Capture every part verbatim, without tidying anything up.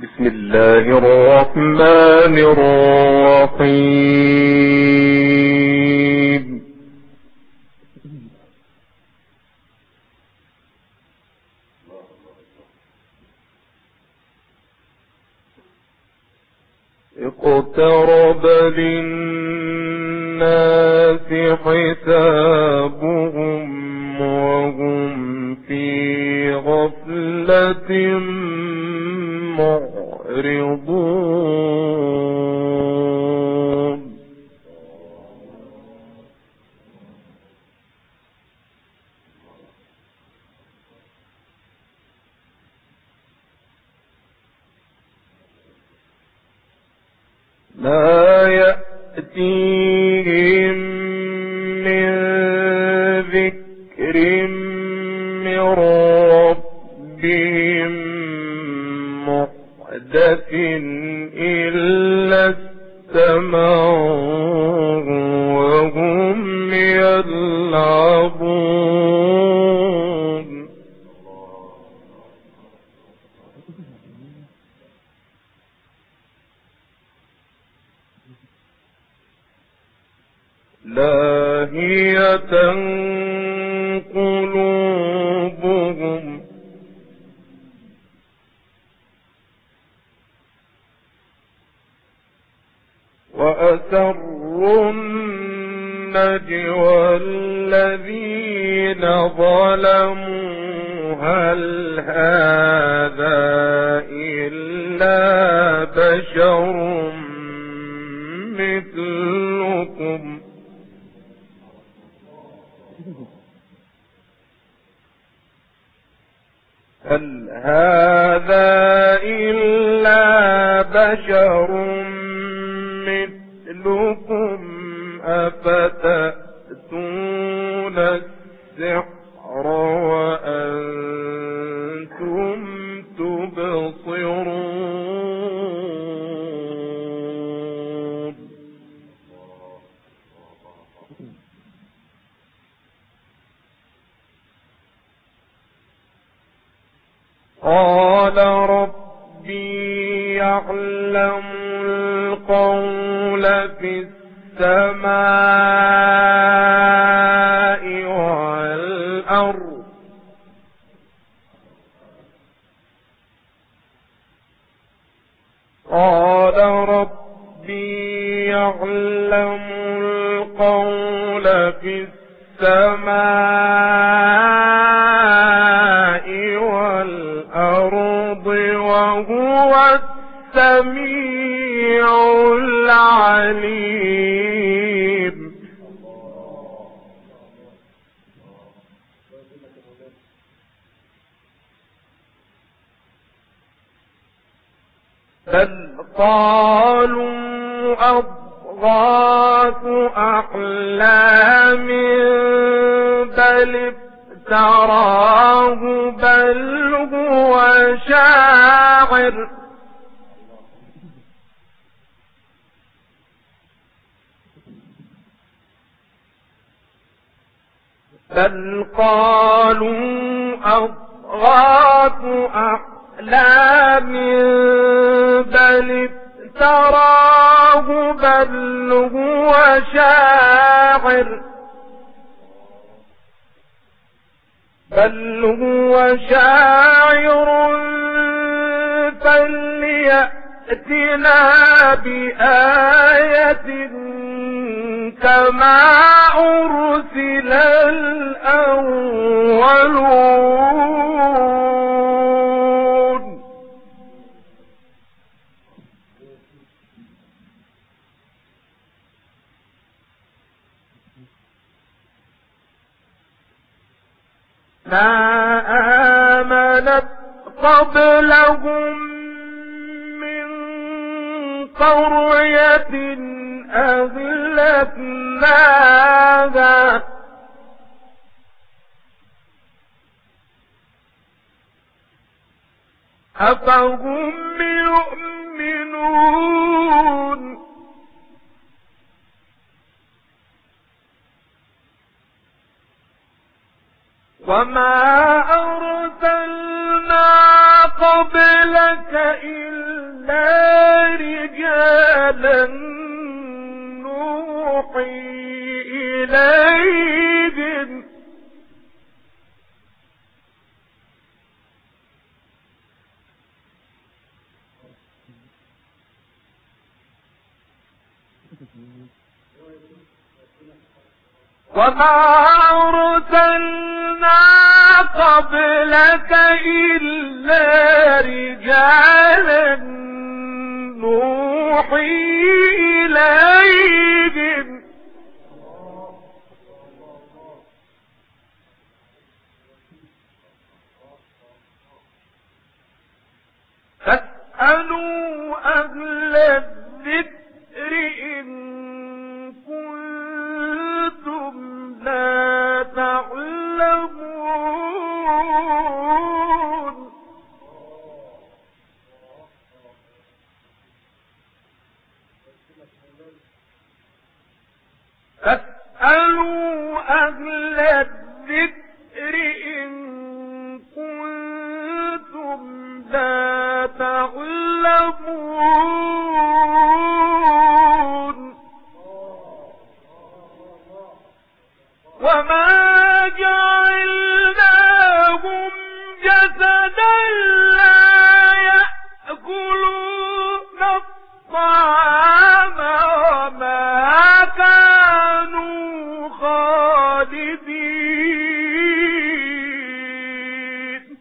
بسم الله الرحمن الرحيم. اقترب للناس حسابهم وهم في غفلة معرضون. لا يأتيهم من ذكر من ربهم محدث إلا استمعوه وهم يلعبون. لاهية قلوبهم وأسروا النجوى الذين ظلموا هل هذا إلا بشر مثلكم هل هذا إلا بشر مثلكم أفتأتون السحر وأنتم تبصرون. قال ربي يعلم القول في السماء والأرض قال ربي يعلم القول في السماء والأرض وهو السميع العليم. بل قالوا أضغاث أحلام بل افتراه بل هو شاعر بل قالوا أضغاث أحلام بل افتراه بل هو شاعر بل هو شاعر فليأتنا بآية كما أرسل الأولون. ما آمنت قبلهم من قرية أهلكناها أفهم يؤمنون. وما أرسلنا قبلك إلا إلا رجالا نوحي إليهم وما أرسلنا قبلك إلا رجالا نوحي إليهم فاسألوا أهل الذكر إن كنتم لا تعلمون فاسألوا أهل الذكر إن كنتم لا تعلمون وما جعلناهم جسدا لا يأكلون الطعام وما كانوا خالدين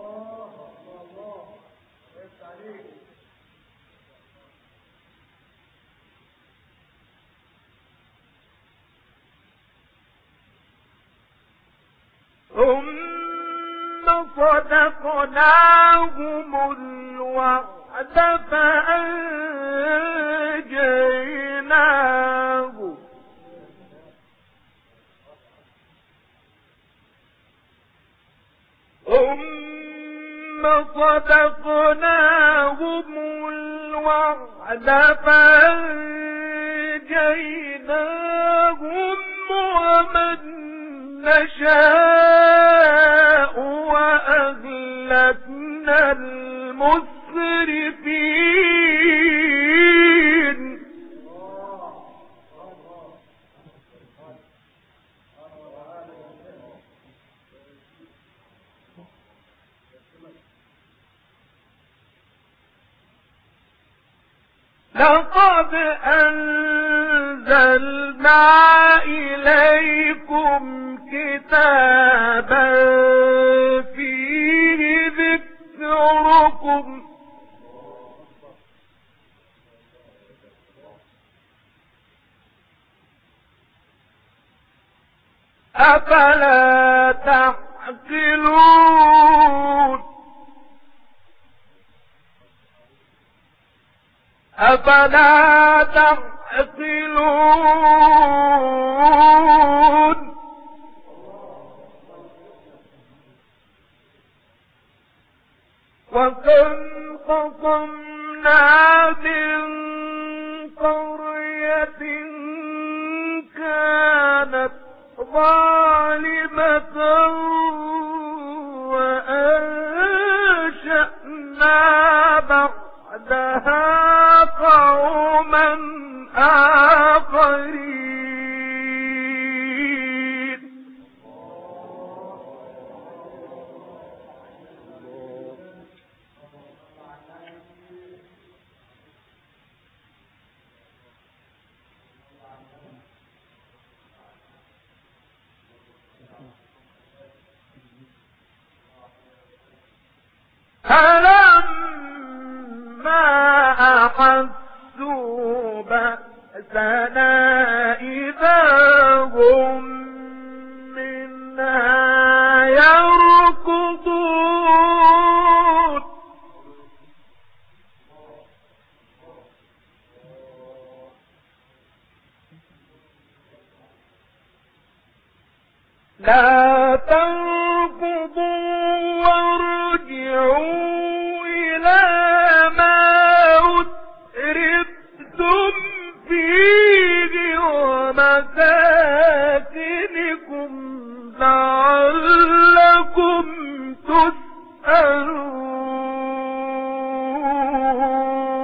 ثم صدقناهم الوعد فأنجيناهم ثم صدقناهم الوعد فأنجيناهم ومن نشاء وأهلكنا المسرفين لقد أنزلنا إليكم كتابا فيه ذكركم أفلا تعقلون أفلا تعقلون وكم قصمنا من قرية كانت ظالمة وأنشأنا بعدها قوما آخرين فلما أحسوا بأسنا إذا هم منها يركضون لا تركضوا وارجعوا إلى ما أترفتم فيه ومساكنكم لعلكم تسألون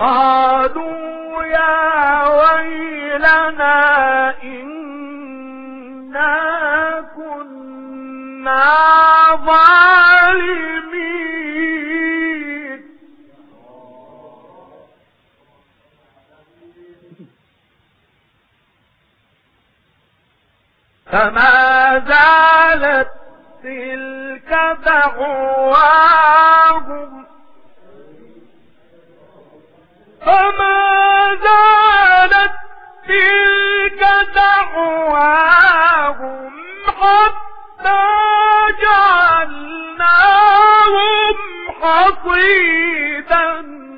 قالوا يا ويلنا إنا كنا ظالمين فما زالت تلك دعواهم فما زالت تلك دعواهم حتى جعلناهم حصيدا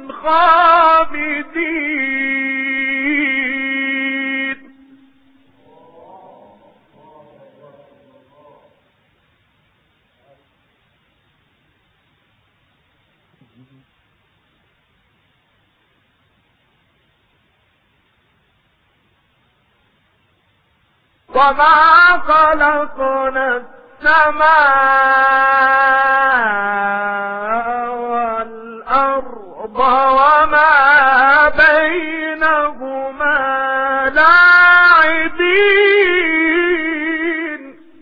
خامدين وما خلقنا السماء والأرض وما بينهما لاعبين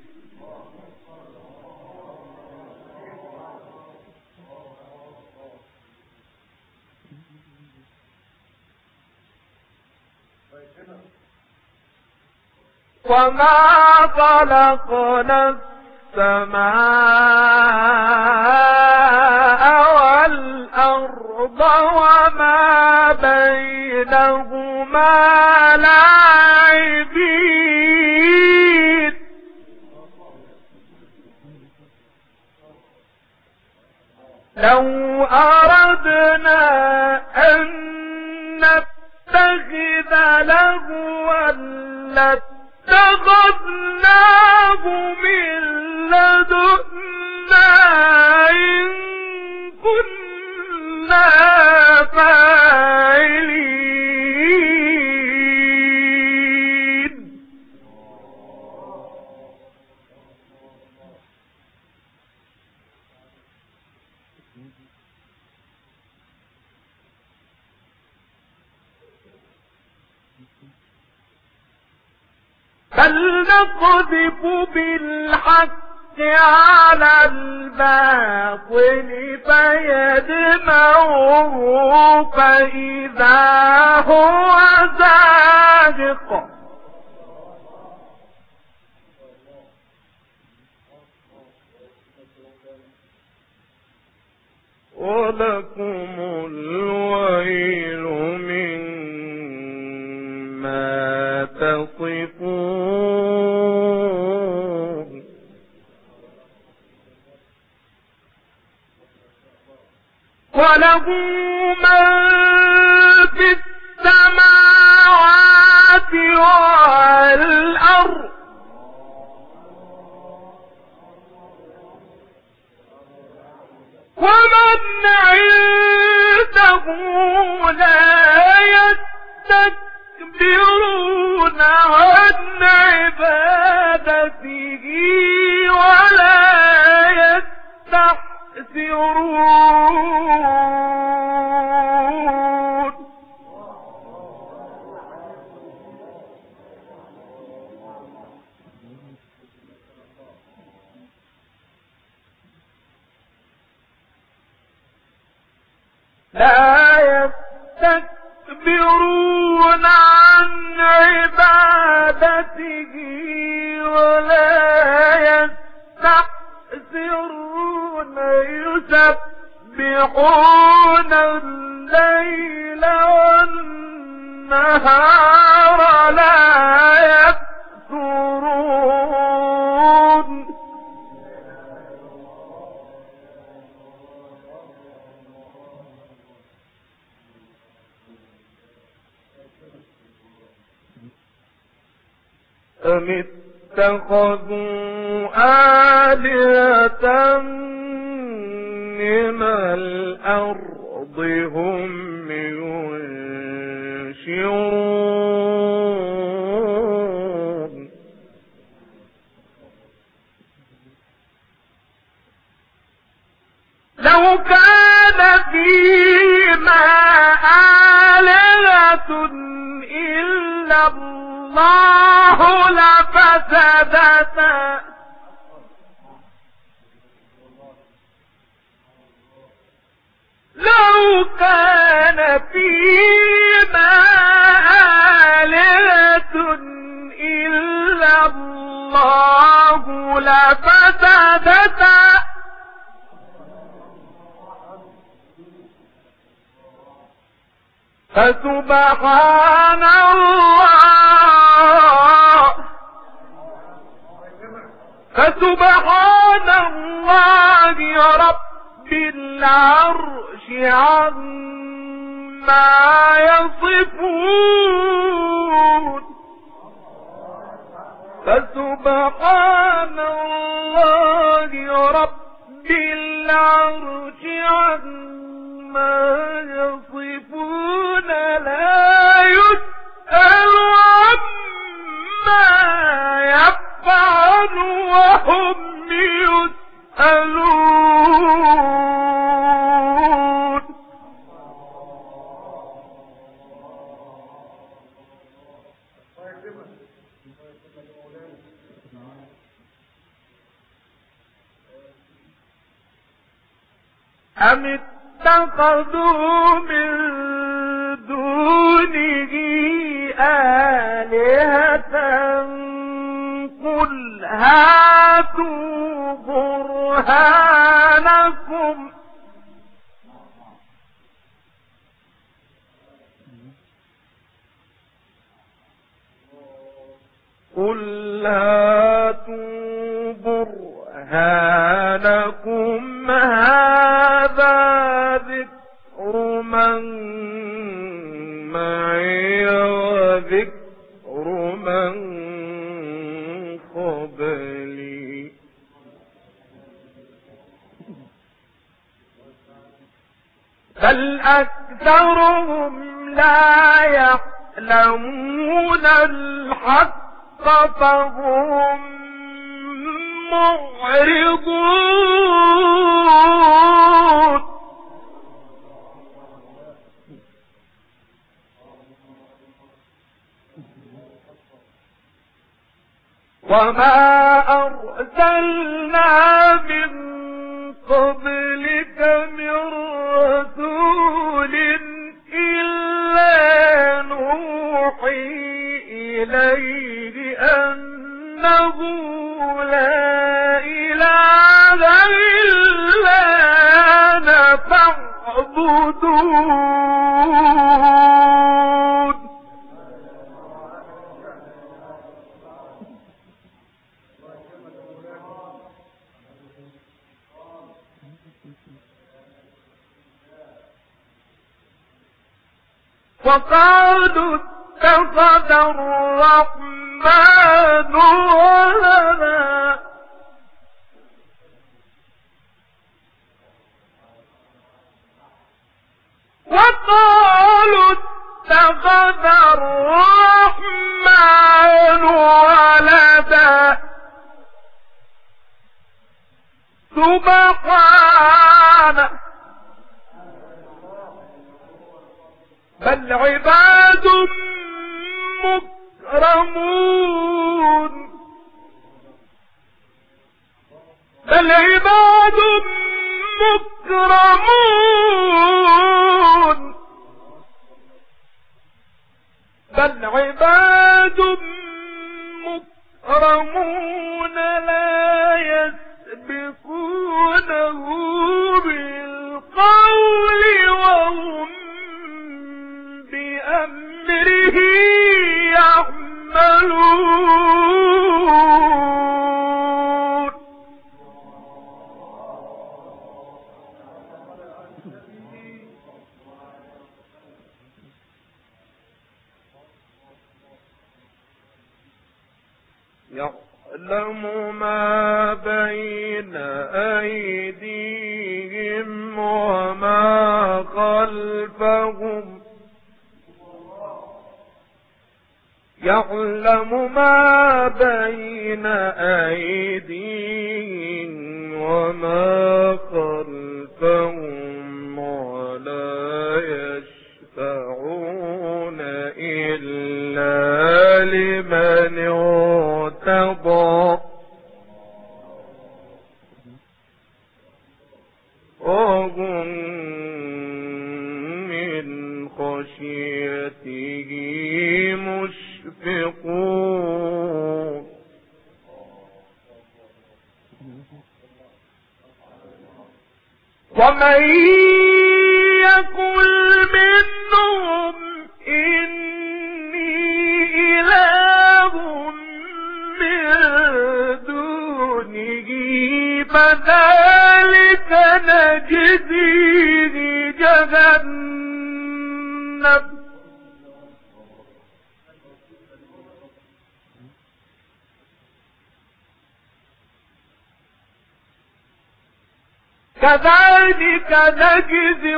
وما خلقنا السماء والأرض وما بينهما لاعبين لو أردنا أن نتخذ لهوا اتخذناه من لدنا إن كنا فاعلين بل نقذف بالحق على الباطل فيدمغه فإذا هو زاهق ولكم الويل مما تصفون وله من في السماوات والأرض ومن عنده لا يستكبرون عن عبادته ولا يستحسرون لا يستكبرون عن عبادته ولا يستحسرون يسبحون الليل والنهار لا يفترون أم اتخذوا آلهة من الأرض هم ينشرون لو كان فيما إلا الله لفسدتا لو كان فيما آلهة إلا الله لفسدتا فسبحان الله فسبحان الله رب العرش عما يصفون فسبحان الله رب العرش عما يصفون لا يسأل عما يفعل وهم يسألون أم اتخذوا من دونه آلهة قل هاتوا برهانكم قل هاتوا برهانكم هذا ذكر من معي وذكر من قبلي بل أكثرهم لا يعلمون الحق فهم معرضون وما أرسلنا من قبلك من رسول إلا نوحي إليه أنه لا إله إلا أنا فاعبدون وقالوا اتخذ الرحمن ولدا وقالوا اتخذ الرحمن ولدا سبحانه بل عباد مكرمون بل عباد مكرمون بل عباد مكرمون لا يسبقونه بالقول وهم بأمره يعملون يعلم ما بين أيديهم وما خلفهم يعلم ما بين أيديهم وما خلفهم ولا يشفعون إلا ومن يقل منهم إني إله من دونه فذلك نجزيه جهنم كذلك نجزي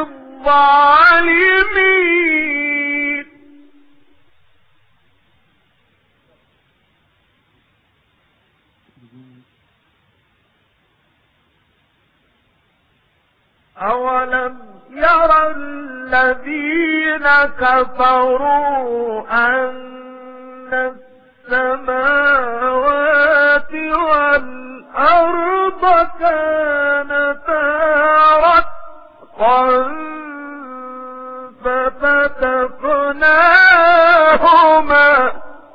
الظالمين. أولم يرى الذين كفروا أن السماوات والأرض كانتا رتقا ففتقناهما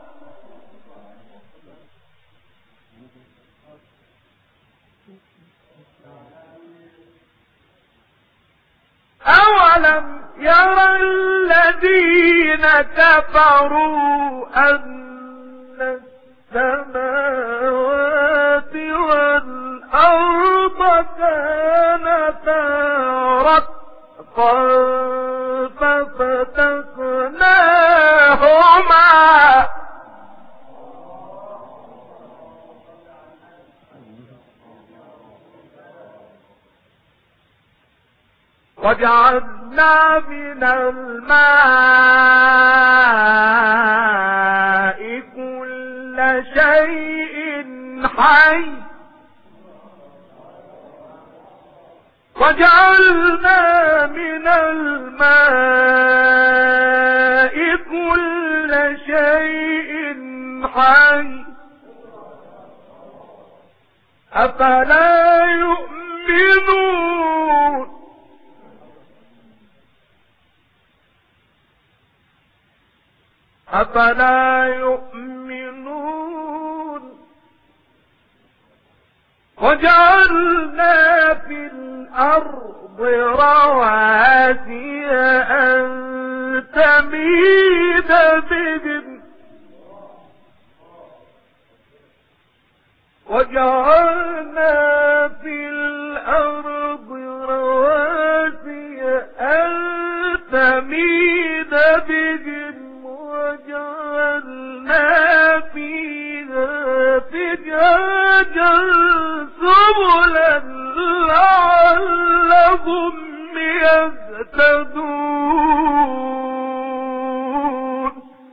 أولم يرى الذين كفروا أن السماوات والأرض كانتا رتقا ففتقناهما وجعلنا من الماء كل شيء حي وجعلنا من الماء كل شيء حي أفلا يؤمنون أفلا يؤمنون وجعلنا في الأرض رواسي أن تميد بهم وجعلنا في الأرض رواسي أن تميد بهم وجعلنا فيها فجاجا سبلا لعلهم يهتدون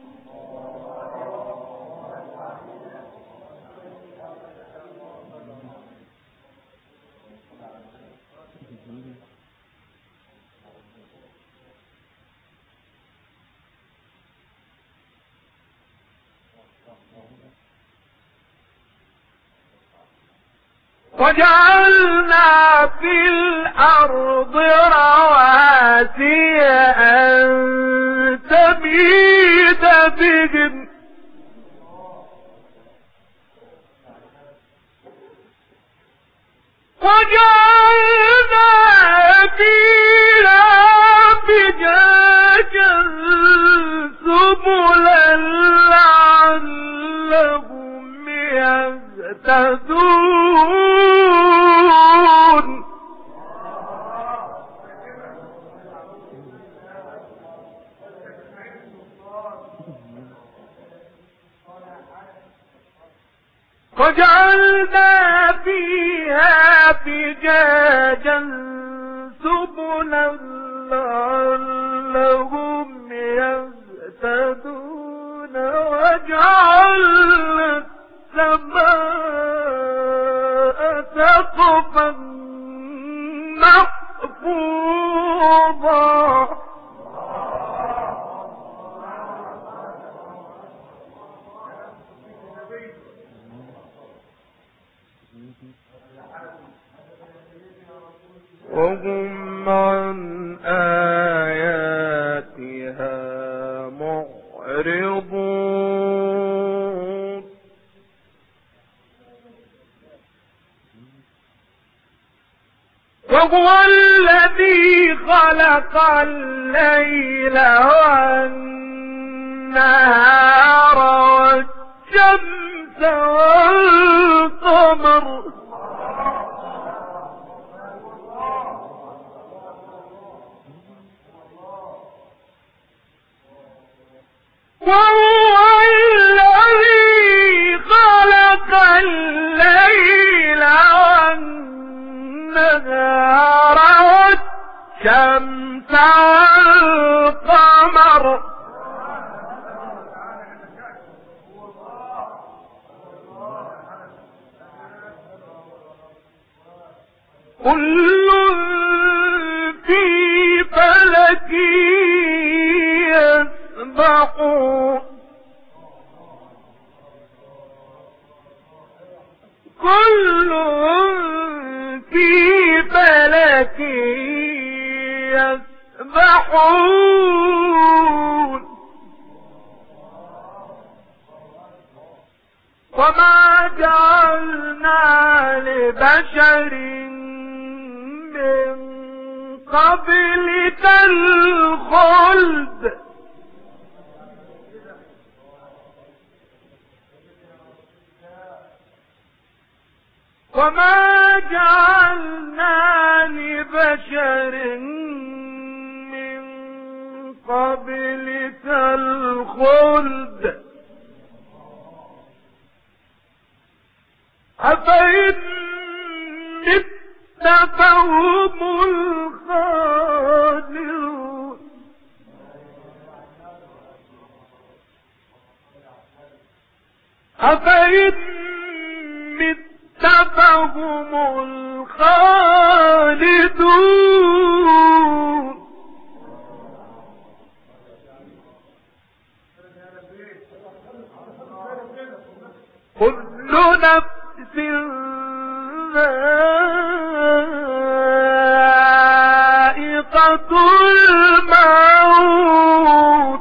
وجعلنا في الأرض رواسي أن تميد بهم وجعلنا فيها فجاجا سبلا لعلهم يهتدون وجعلنا فيها فجاجا سبلا لعلهم يهتدون وجعلنا السماء سقفا محفوظا وهم عن آياتها معرضون وهو الذي خلق الليل والنهار والشمس والقمر وهو الذي خلق الليل والنهار والشمس والقمر كل في فلك يسبحون كل في فلك يسبحون وما جعلنا لبشر من قبلك الخلد وما جعلنا لبشر من قبلك الخلد أفإن مت فهم الخالدون أفإن مت فهم الخالدون كل نفس ذائقة الموت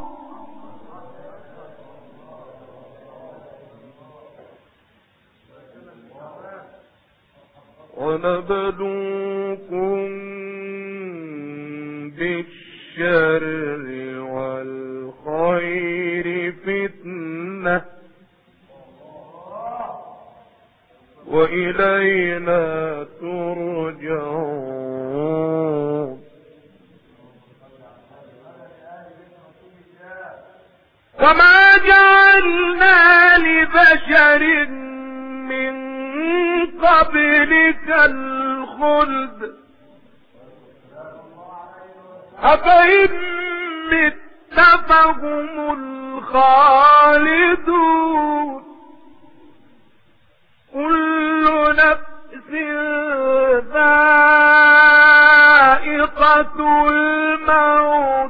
ونبلوكم بالشر والخير فتنة وإلينا ترجعون وما جعلنا لبشر من قبلك الخلد أفإن مت فهم الخالدون كل نفس ذائقة الموت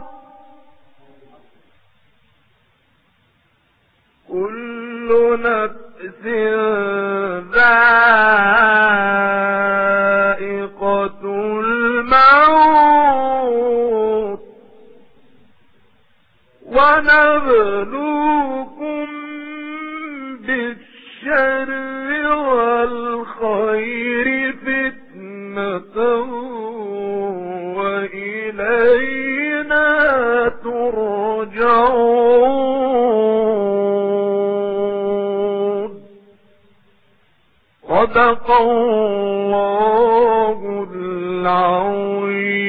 كل نفس ذائقة الموت ونبلوكم بالشر والخير فتنة وإلينا ترجعون صدق الله العظيم.